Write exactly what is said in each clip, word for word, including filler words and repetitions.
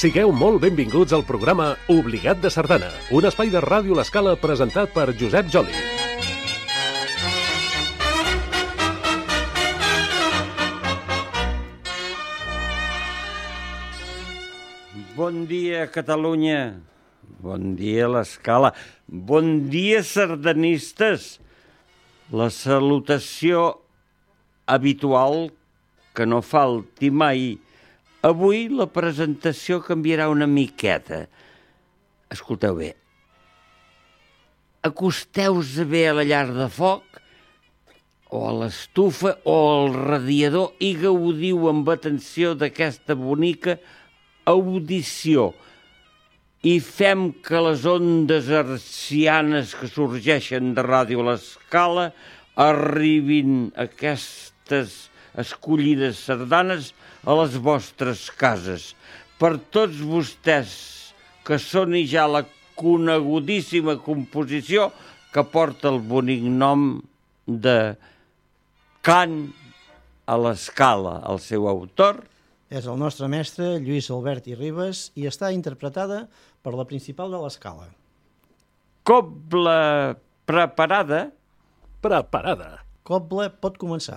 Sigueu molt benvinguts al programa Obligat de Sardana, un espai de Ràdio L'Escala presentat per Josep Joli. Bon dia, Catalunya. Bon dia, L'Escala. Bon dia, sardanistes. La salutació habitual, que no falti mai. Avui la presentació canviarà una miqueta. Escolteu bé. Acosteu-vos bé a la llar de foc, o a l'estufa, o al radiador, i gaudiu amb atenció d'aquesta bonica audició. I fem que les ondes hertzianes que sorgeixen de Ràdio L'Escala arribin aquestes escollides sardanes a les vostres cases. Per tots vostès, que són ja la conegudíssima composició que porta el bonic nom de Cant a l'Escala. El seu autor és el nostre mestre Lluís Albert i Ribes i està interpretada per la Principal de l'Escala. Cobla preparada? Preparada. Cobla pot començar.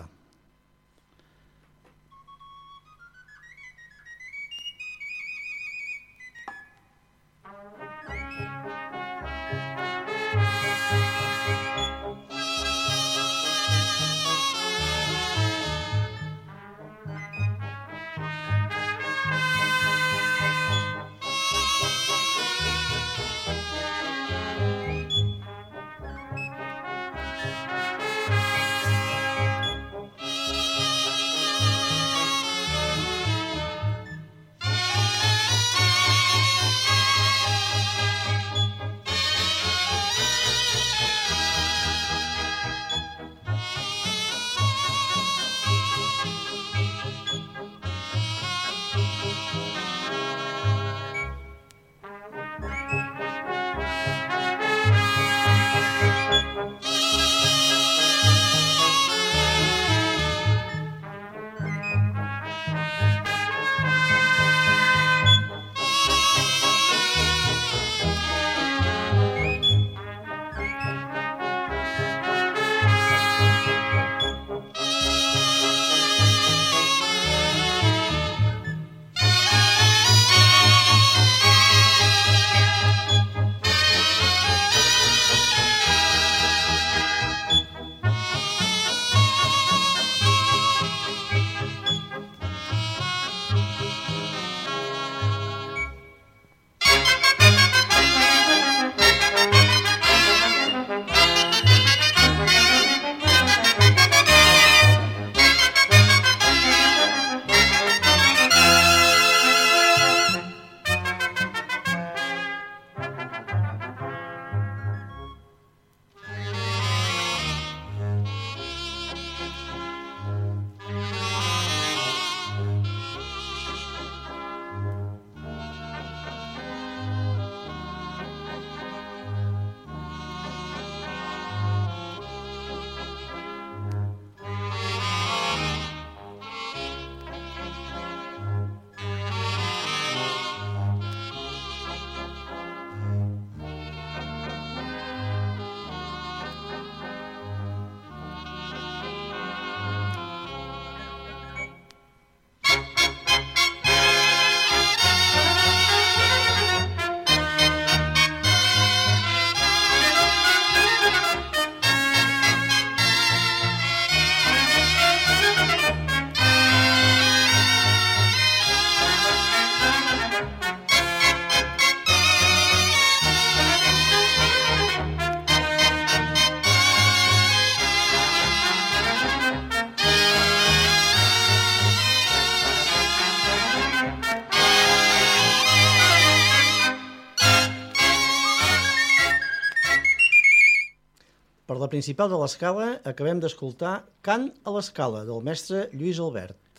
Per la Principal de l'Escala acabem d'escoltar Cant a l'Escala, del mestre Lluís Albert.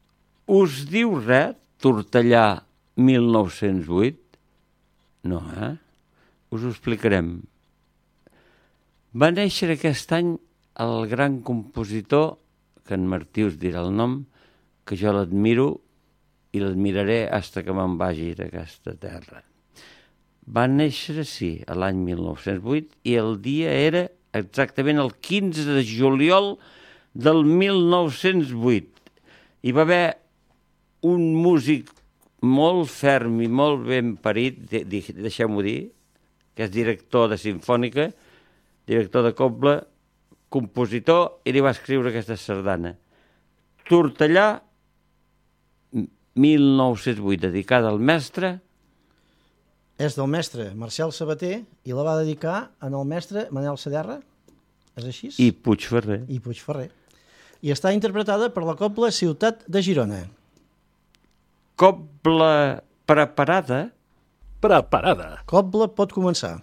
Us diu res, Tortellà mil nou-cents vuit? No, eh? Us ho explicarem. Va néixer aquest any el gran compositor, que en Martí us dirà el nom, que jo l'admiro i l'admiraré fins que me'n vagi d'aquesta terra. Va néixer, sí, a l'any mil nou-cents vuit i el dia era exactament el quinze de juliol del mil nou-cents vuit. Hi va haver un músic molt ferm i molt ben parit, de, de, deixem-ho dir, que és director de simfònica, director de cobla, compositor, i li va escriure aquesta sardana. Tortellà, mil nou-cents vuit, dedicada al mestre. És del mestre Marcel Sabater i la va dedicar en el mestre Manel Saderra, és així? I Puigferrer. I Puigferrer. I està interpretada per la cobla Ciutat de Girona. Cobla preparada? Preparada. Cobla pot començar.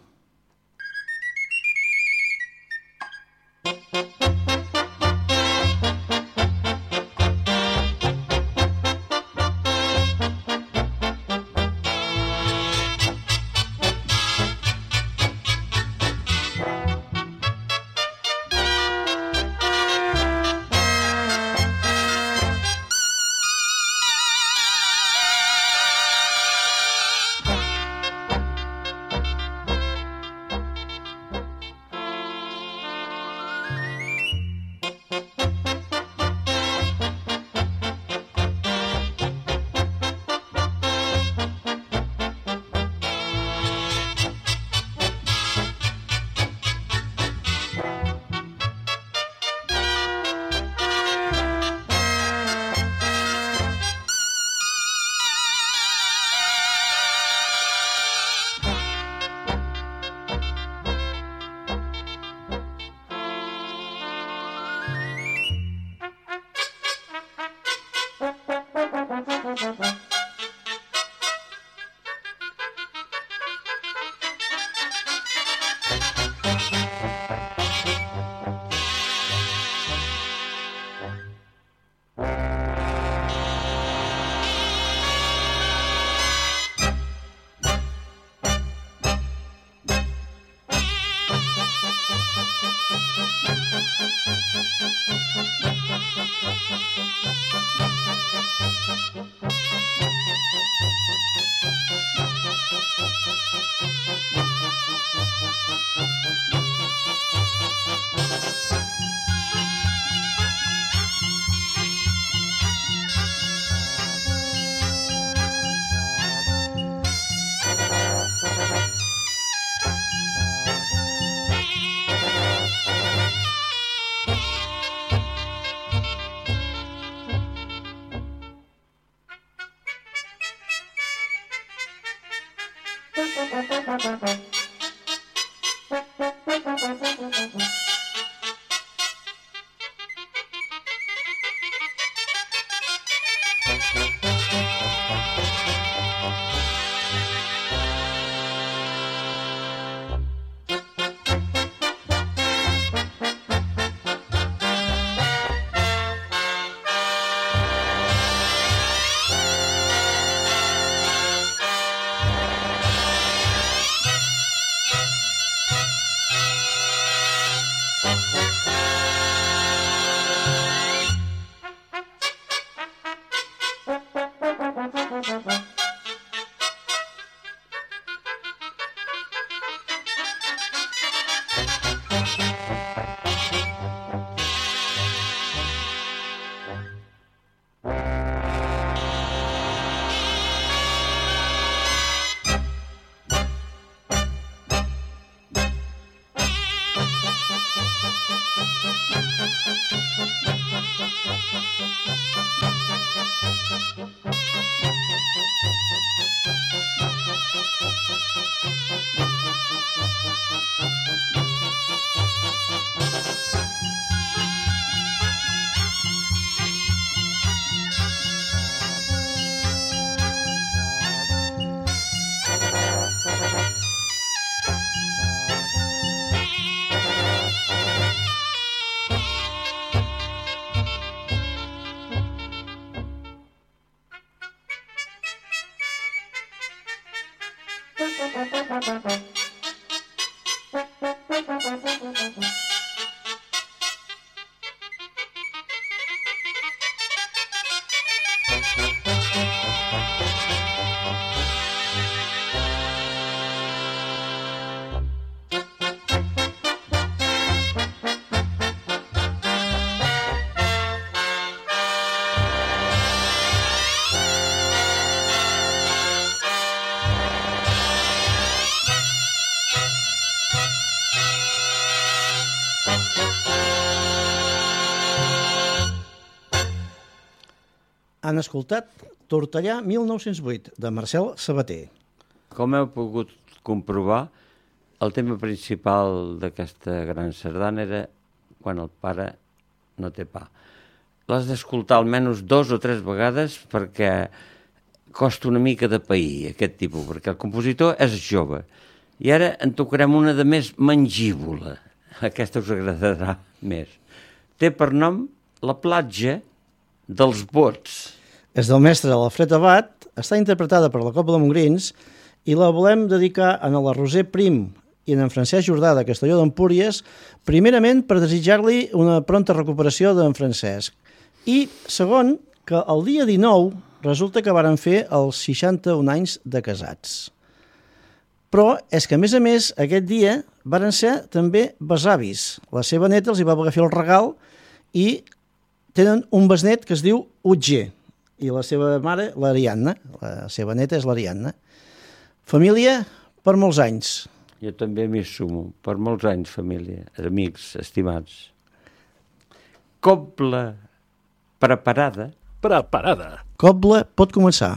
han escoltat Tortellà mil nou-cents vuit, de Marcel Sabater. Com heu pogut comprovar, el tema principal d'aquesta gran sardana era quan el pare no té pa. L'has d'escoltar almenys dos o tres vegades perquè costa una mica de pair, aquest tipus, perquè el compositor és jove. I ara en tocarem una de més mangívola. Aquesta us agradarà més. Té per nom La platja dels bots. És del mestre Alfred Abat, està interpretada per la Cobla Mongrins i la volem dedicar a la Roser Prim i en Francesc Jordà de Castelló d'Empúries, primerament per desitjar-li una pronta recuperació d'en Francesc. I segon, que el dia dinou resulta que varen fer els seixanta-un anys de casats. Però és que, a més a més, aquest dia varen ser també besavis. La seva neta els hi va voler fer el regal i tenen un besnet que es diu Utger, i la seva mare, l'Ariadna. La seva neta és l'Ariadna. Família per molts anys. Jo també m'hi sumo. Per molts anys, família, amics, estimats. Cobla preparada. Preparada. Cobla pot començar.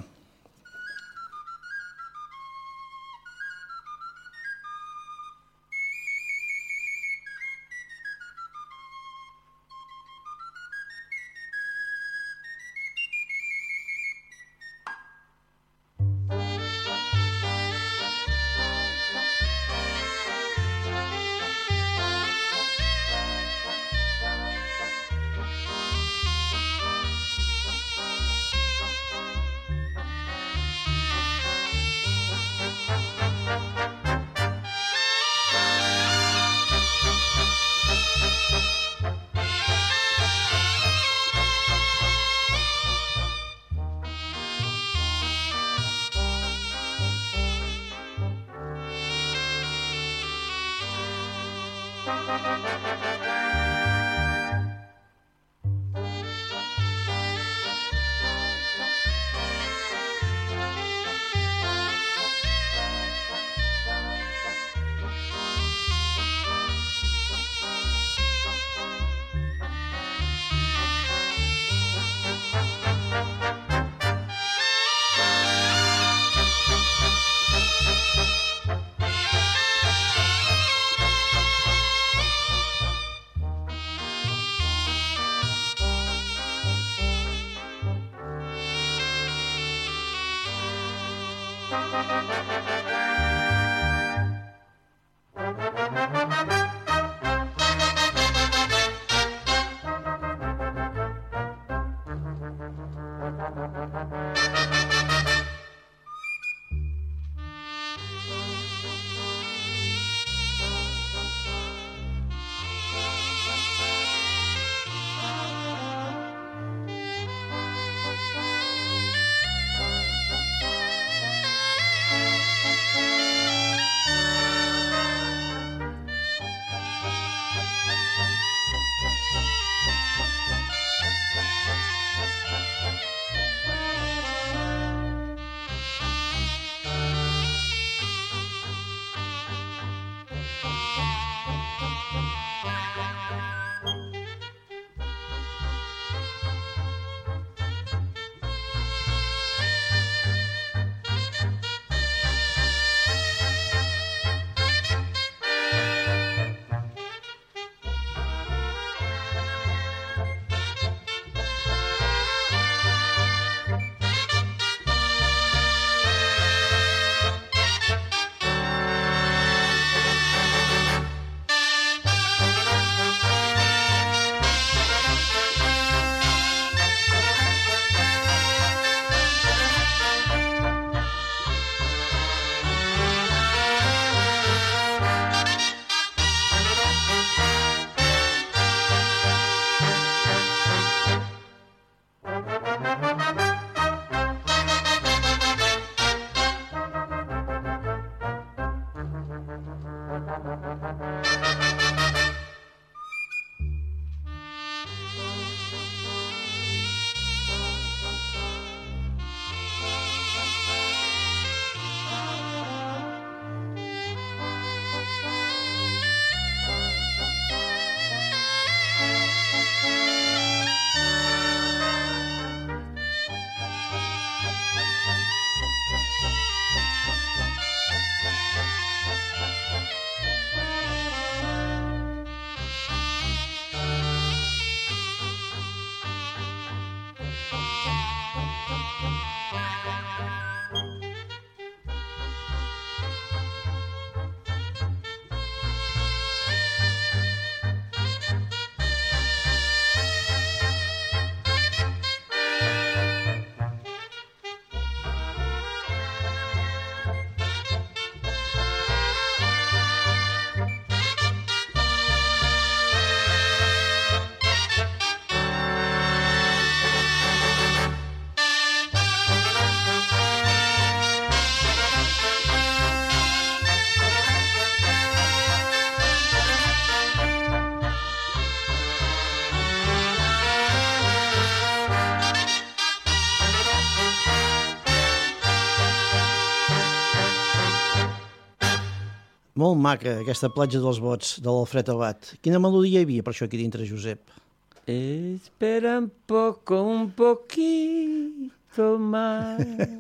Molt maca, aquesta platja dels bots de l'Alfred Abat. Quina melodia hi havia per això aquí dintre, Josep? Espera un poco, un poquito más.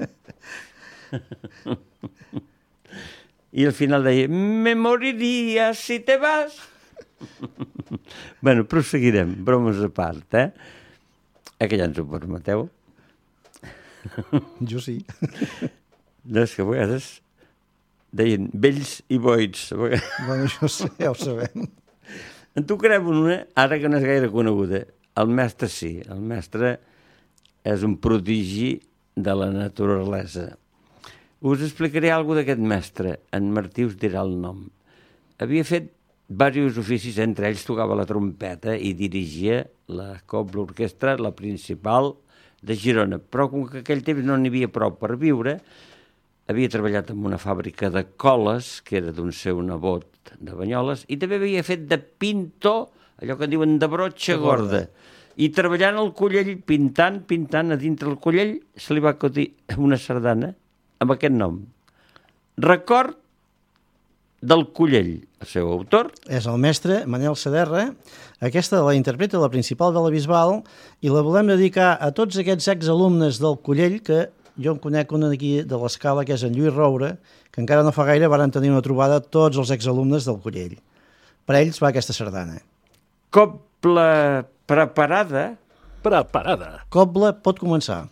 I al final deia, me moriria si te vas. Bueno, proseguirem, bromes a part, eh? Eh que ja ens ho permeteu? Jo sí. No, és que a vegades deien vells i boits. Bueno, això sí, ja ho sabem. En tocarem una, ara que no és gaire coneguda. El mestre sí, el mestre és un prodigi de la naturalesa. Us explicaré alguna d'aquest mestre. En Martí us dirà el nom. Havia fet diversos oficis, entre ells tocava la trompeta i dirigia la cobla orquestra, la principal de Girona. Però com que aquell temps no n'hi havia prou per viure, havia treballat en una fàbrica de coles, que era d'un seu nebot de Banyoles, i també havia fet de pintor, allò que en diuen de brotxa gorda. I treballant al Collell, pintant, pintant a dintre del Collell, se li va acudir una sardana amb aquest nom. Record del Collell, el seu autor. És el mestre Manel Saderra. Aquesta la interpreta la principal de la Bisbal i la volem dedicar a tots aquests exalumnes del Collell, que jo en conec un aquí de l'Escala, que és en Lluís Roure, que encara no fa gaire varen tenir una trobada tots els exalumnes del Collell. Per ells va aquesta sardana. Cobla preparada. Preparada. Cobla pot començar.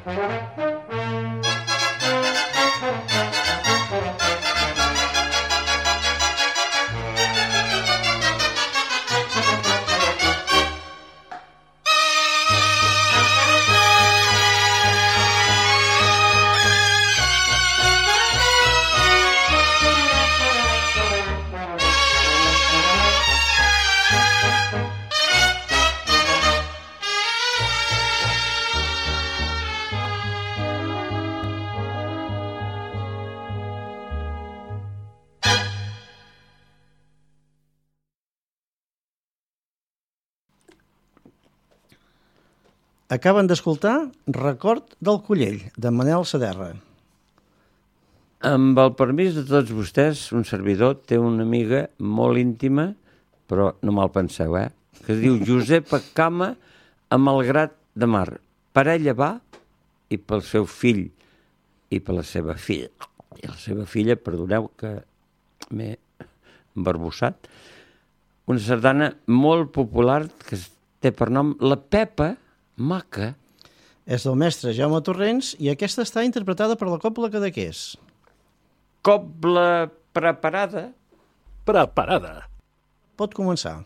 Acaben d'escoltar Record del Collell, de Manel Saderra. Amb el permís de tots vostès, un servidor té una amiga molt íntima, però no me'l penseu, eh? Que es diu Josepa Cama Amalgrat de Mar. Per ella va, i pel seu fill, i per la seva filla. I la seva filla, perdoneu que m'he embarbussat, una sardana molt popular que té per nom La Pepa Maca. És del mestre Jaume Torrents i aquesta està interpretada per la Cobla Cadaqués. Cobla preparada? Preparada. Pot començar.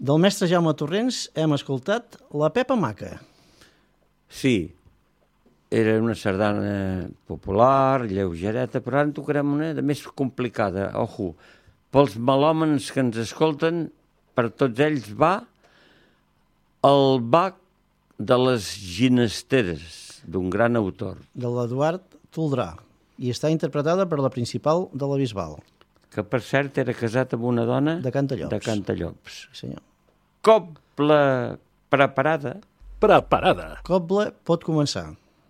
Del mestre Jaume Torrents hem escoltat La Pepa Maca. Sí, era una sardana popular, lleugereta, però ara en tocarem una de més complicada. Ojo, pels melòmens que ens escolten, per tots ells va el Bac de les Ginesteres, d'un gran autor. De l'Eduard Toldrà, i està interpretada per la principal de la Bisbal. Que, per cert, era casat amb una dona... De Cantallops. De Cantallops. Sí, senyor. Cobla preparada. Preparada. Cobla pot començar.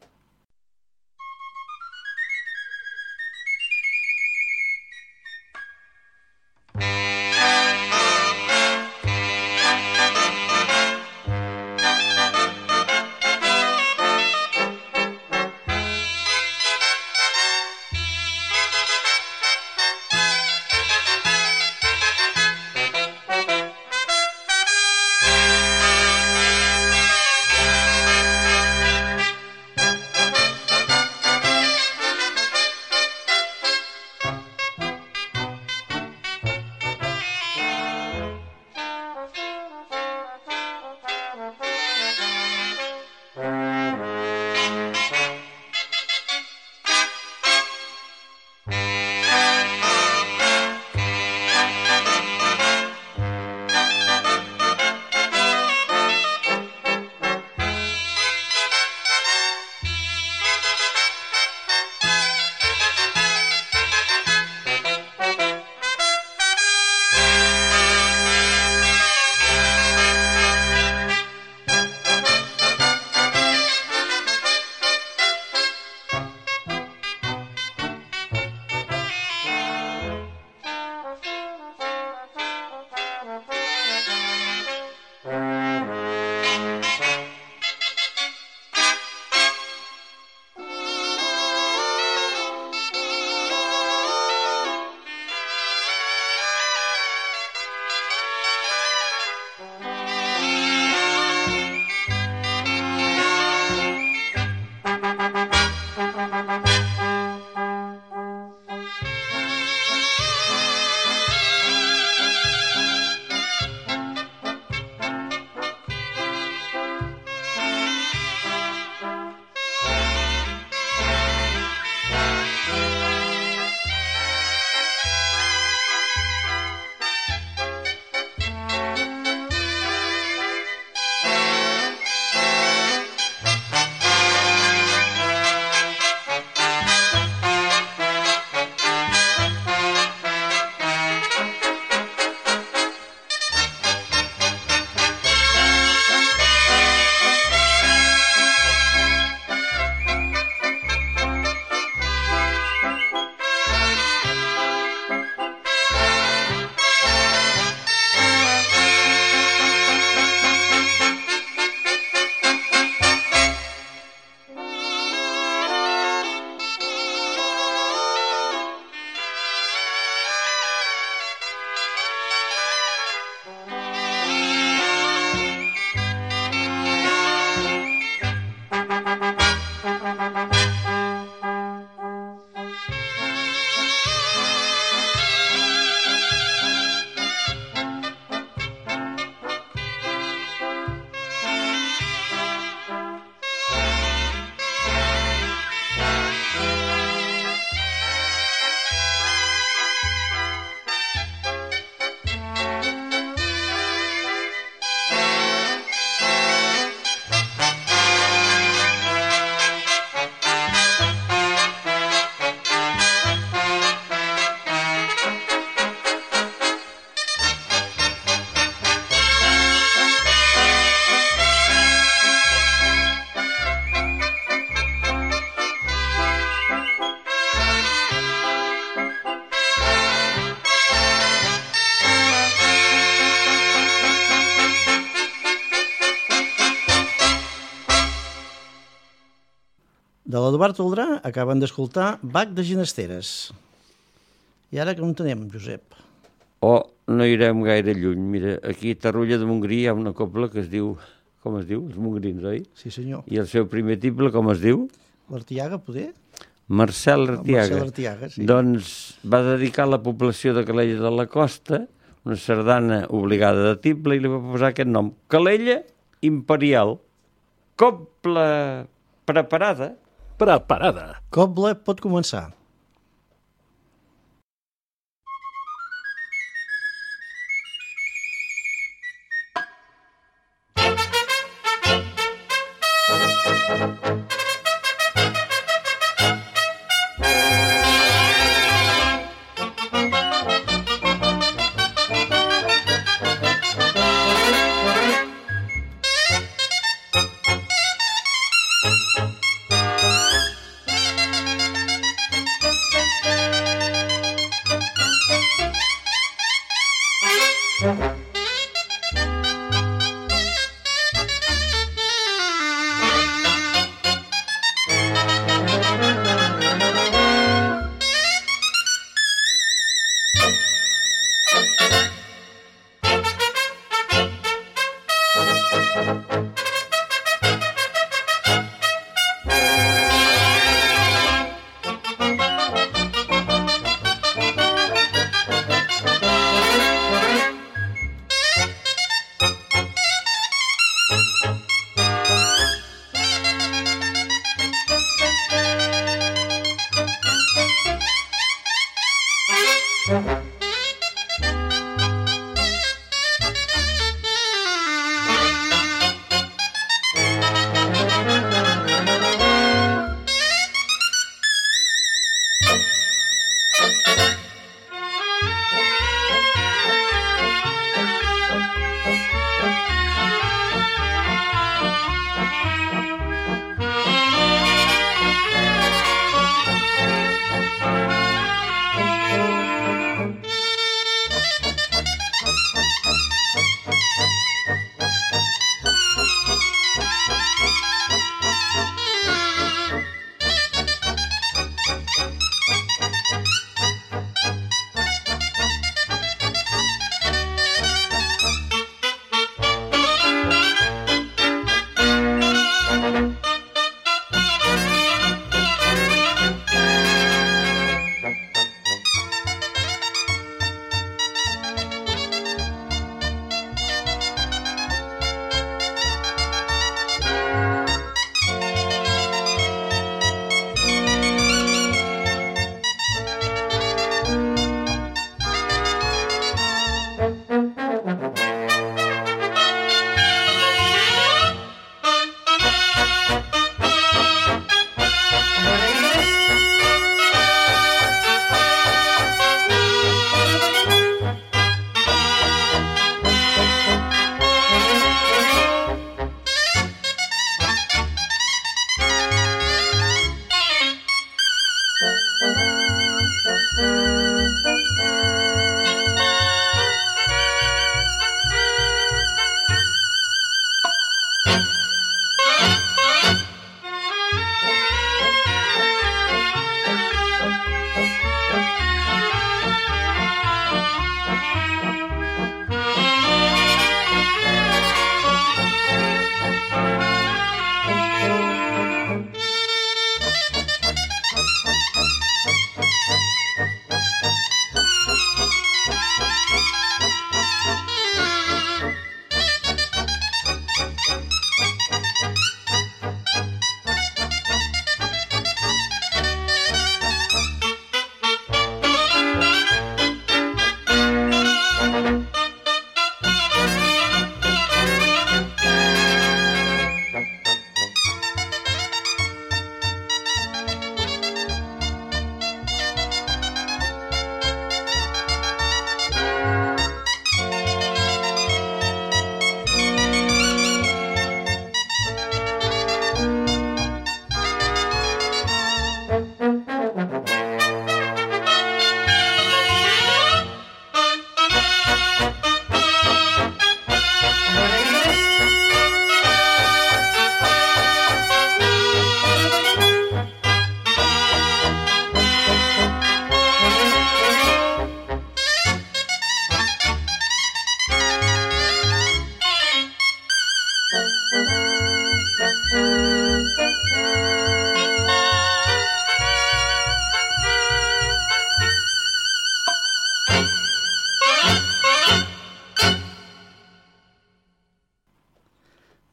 De l'Eduard Toldrà acaben d'escoltar Bac de Ginesteres. I ara com tenem, Josep? Oh, no irem gaire lluny. Mira, aquí a Tarrulla de Montgrí hi ha una cobla que es diu... Com es diu? Els mongrins, oi? Sí, senyor. I el seu primer tible, com es diu? L'Artiaga, poder? Marcel Artiaga. Marcel Artiaga, sí. Doncs va dedicar a la població de Calella de la Costa una sardana obligada de tible, i li va posar aquest nom. Calella Imperial. Cobla preparada. Preparada. Cobla pot començar.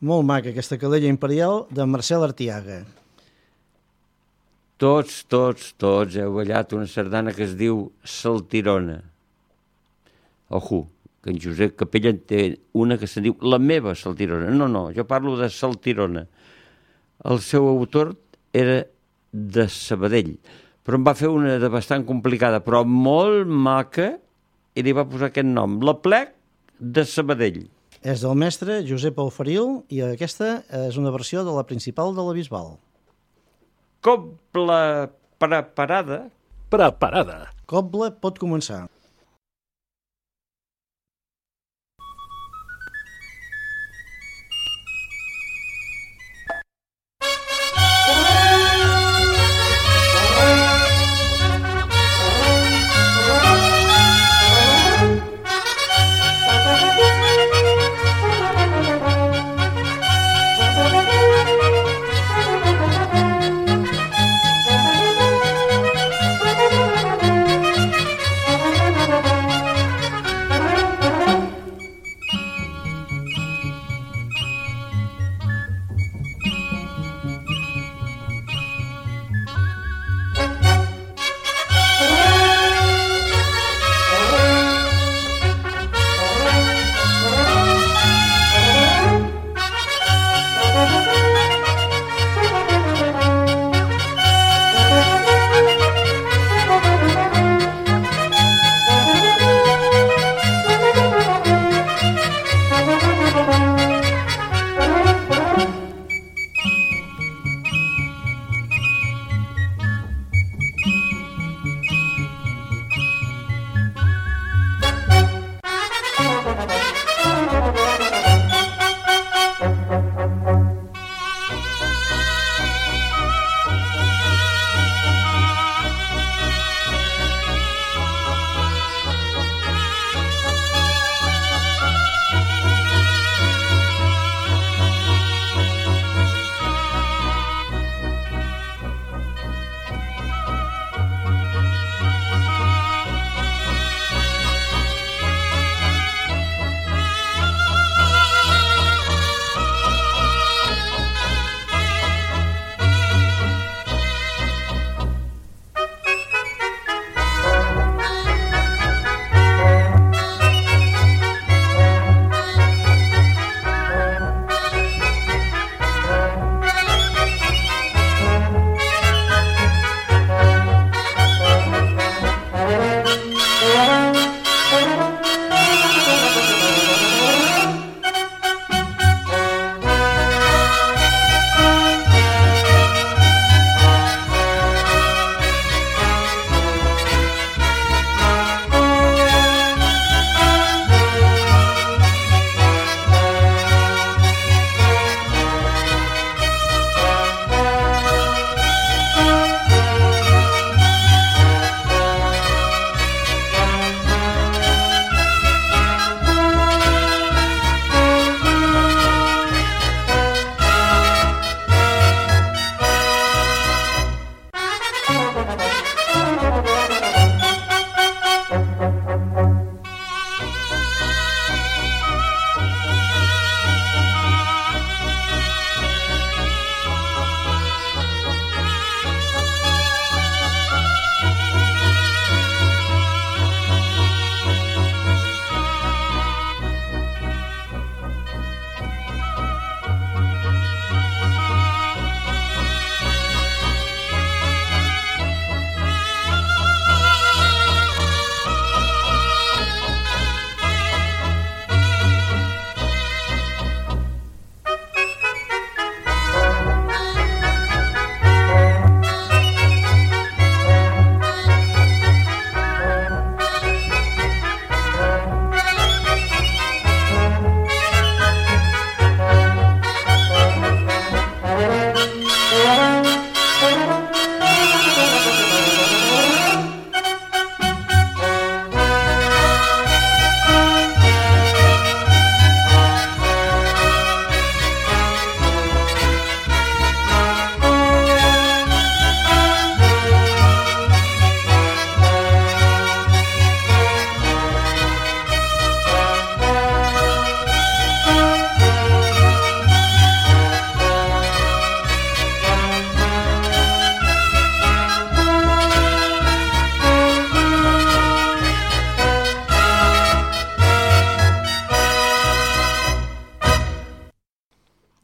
Molt maca, aquesta calella imperial de Marcel Artiaga. Tots, tots, tots heu ballat una sardana que es diu Saltirona. Ojo, que en Josep Capella en té una que se diu La meva Saltirona. No, no, jo parlo de Saltirona. El seu autor era de Sabadell, però em va fer una de bastant complicada, però molt maca, i li va posar aquest nom, La plec de Sabadell. És del mestre Josep Auferil i aquesta és una versió de la principal de la Bisbal. Cobla preparada. Preparada. Cobla pot començar. Thank you.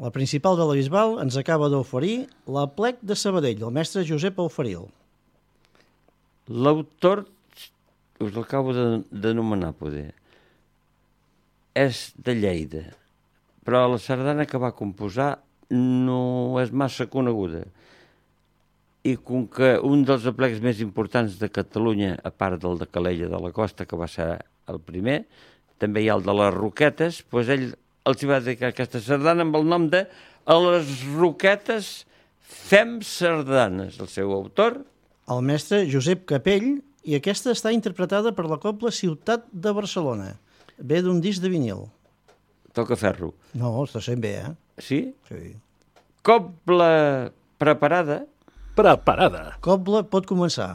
La principal de la Bisbal ens acaba d'oferir la plec de Sabadell, el mestre Josep Auferil. L'autor, us l'acabo d'anomenar, poder, és de Lleida, però la sardana que va composar no és massa coneguda. I com que un dels aplecs més importants de Catalunya, a part del de Calella de la Costa, que va ser el primer, també hi ha el de les Roquetes, doncs ell els va dedicar aquesta sardana amb el nom de A les Roquetes fem sardanes, el seu autor. El mestre Josep Capell, i aquesta està interpretada per la Cobla Ciutat de Barcelona. Ve d'un disc de vinil. Toca ferro. No, està sent bé, eh? Sí? Sí. Cobla preparada. Preparada. Cobla pot començar.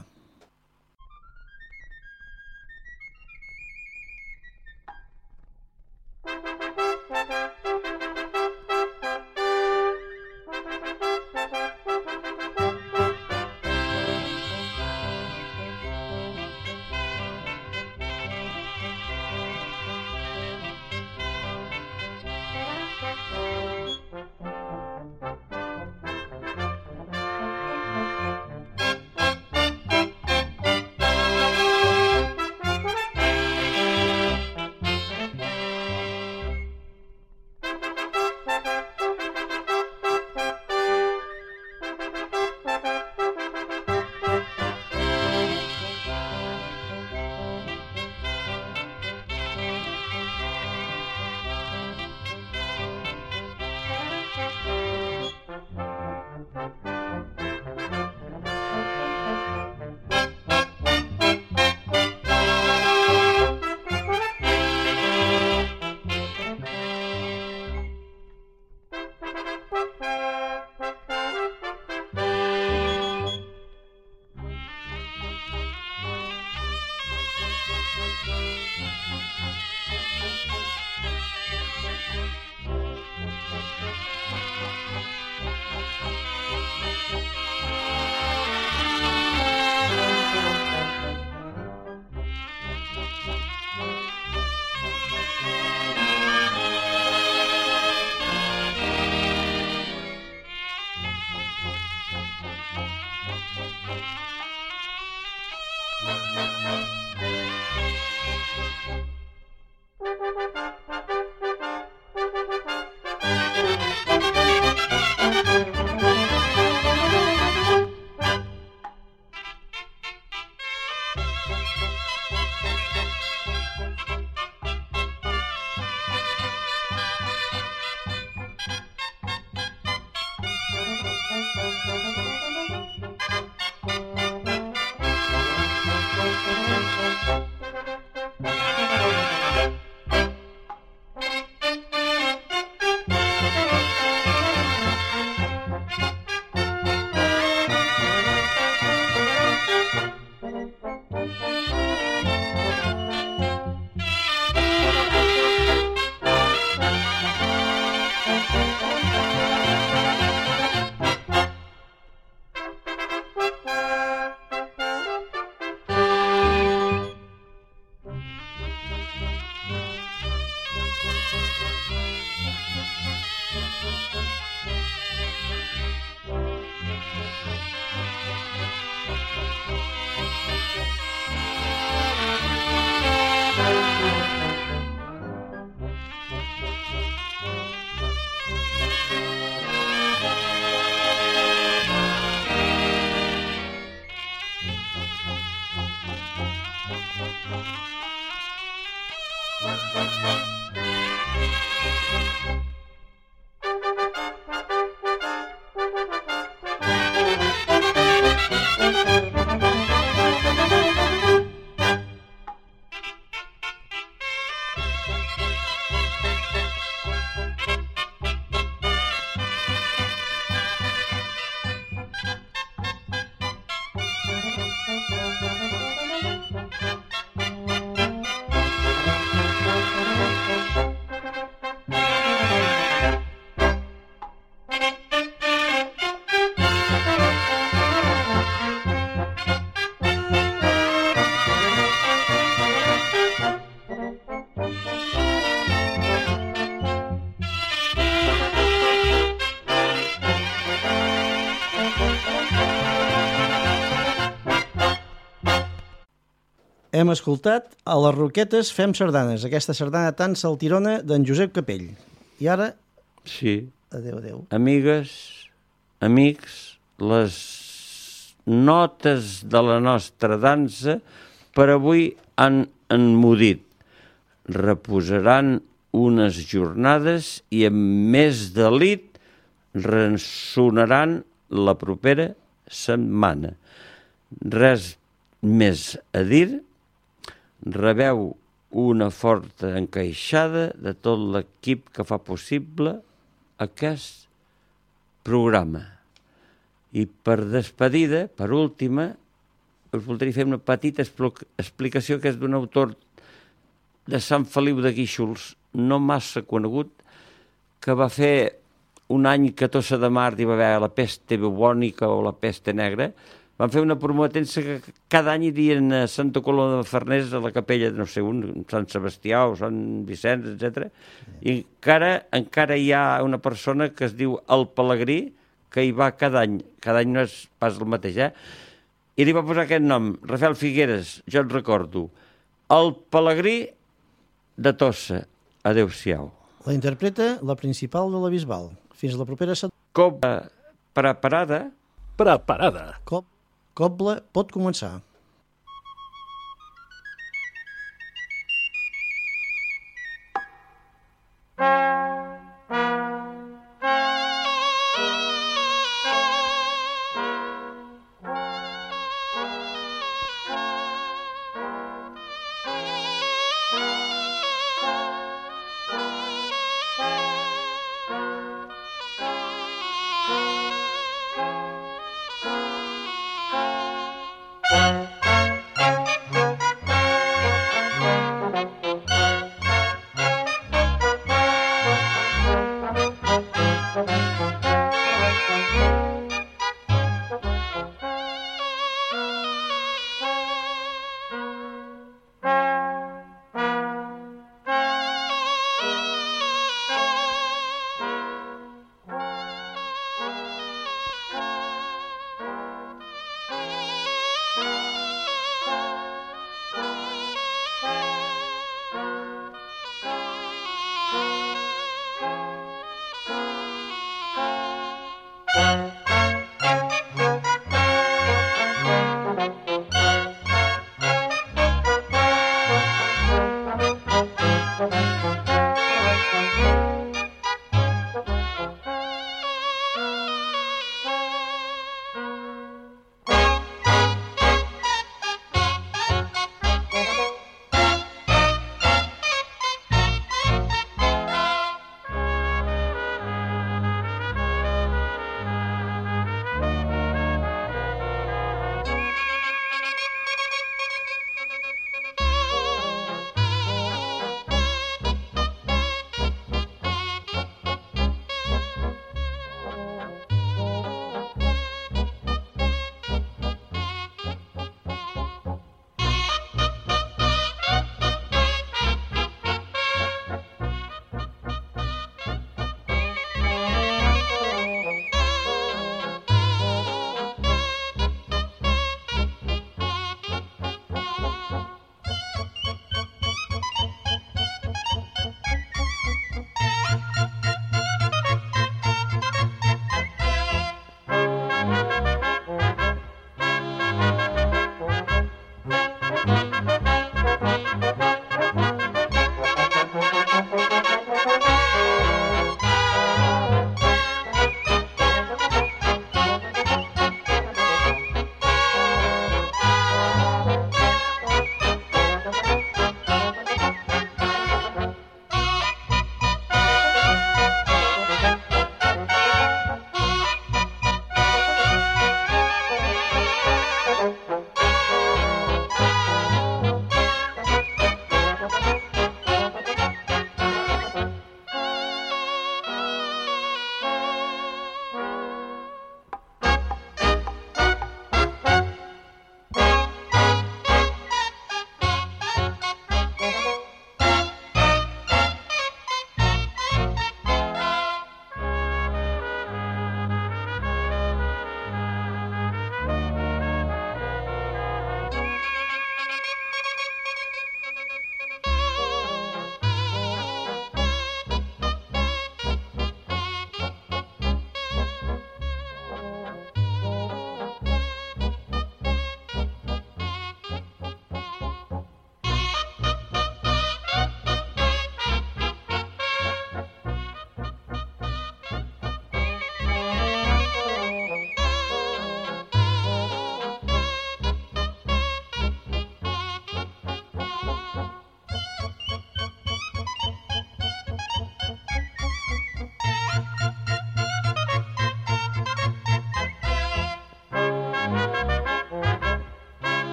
Hem escoltat a les Roquetes Fem Sardanes, aquesta sardana tan saltirona d'en Josep Capell. I ara, Sí. adéu, adéu. Amigues, amics, les notes de la nostra dansa per avui han enmudit. Reposaran unes jornades i amb més delit ressonaran la propera setmana. Res més a dir. Rebeu una forta encaixada de tot l'equip que fa possible aquest programa. I per despedida, per última, us voldria fer una petita explicació que és d'un autor de Sant Feliu de Guíxols, no massa conegut, que va fer un any que a Tossa de Mar hi va haver la peste bubònica o la peste negra. Van fer una prometença que cada any irien a Santa Coloma de Farners, a la capella, no sé, un, Sant Sebastià o Sant Vicenç, etcètera. I encara, encara hi ha una persona que es diu El Pelegrí, que hi va cada any. Cada any no és pas el mateix, eh? I li va posar aquest nom, Rafael Figueres, jo et recordo. El Pelegrí de Tossa. Adéu-siau. La interpreta la principal de la Bisbal. Fins la propera setmana. Cop preparada. Preparada. Cop, Cobla pot començar.